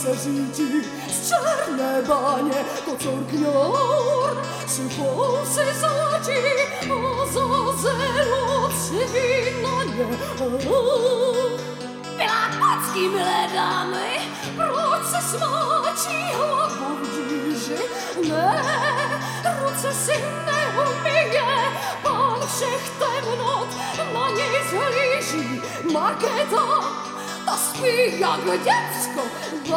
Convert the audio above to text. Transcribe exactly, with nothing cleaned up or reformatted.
se řídí z Černé báně kocour kňor si fousy zlatí a zazelo civí na ně. Milá Kocky, milé dámy, Proč se smáčí hlavu v díži? Ne, ruce si neumyje, pán všech temnot na něj zhlíží. Markéta, ta spí jak děcko,